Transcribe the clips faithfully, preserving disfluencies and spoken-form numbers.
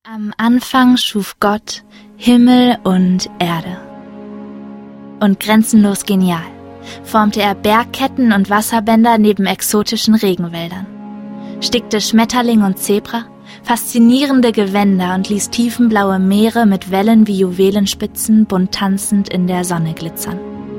Am Anfang schuf Gott Himmel und Erde. Und grenzenlos genial formte er Bergketten und Wasserbänder neben exotischen Regenwäldern, stickte Schmetterling und Zebra, faszinierende Gewänder und ließ tiefenblaue Meere mit Wellen wie Juwelenspitzen bunt tanzend in der Sonne glitzern.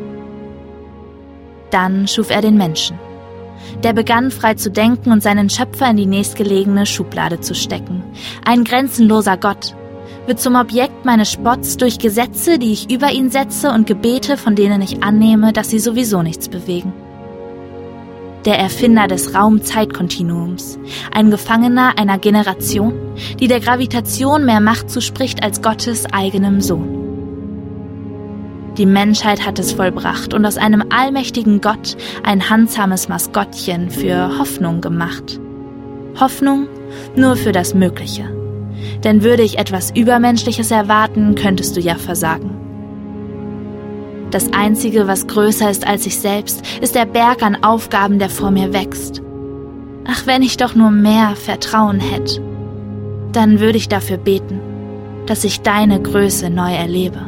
Dann schuf er den Menschen. Der begann frei zu denken und seinen Schöpfer in die nächstgelegene Schublade zu stecken. Ein grenzenloser Gott wird zum Objekt meines Spotts durch Gesetze, die ich über ihn setze, und Gebete, von denen ich annehme, dass sie sowieso nichts bewegen. Der Erfinder des Raum-Zeit-Kontinuums, ein Gefangener einer Generation, die der Gravitation mehr Macht zuspricht als Gottes eigenem Sohn. Die Menschheit hat es vollbracht und aus einem allmächtigen Gott ein handsames Maskottchen für Hoffnung gemacht. Hoffnung nur für das Mögliche. Denn würde ich etwas Übermenschliches erwarten, könntest du ja versagen. Das Einzige, was größer ist als ich selbst, ist der Berg an Aufgaben, der vor mir wächst. Ach, wenn ich doch nur mehr Vertrauen hätte, dann würde ich dafür beten, dass ich deine Größe neu erlebe.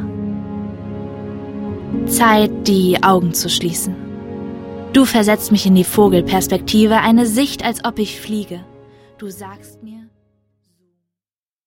Zeit, die Augen zu schließen. Du versetzt mich in die Vogelperspektive, eine Sicht, als ob ich fliege. Du sagst mir...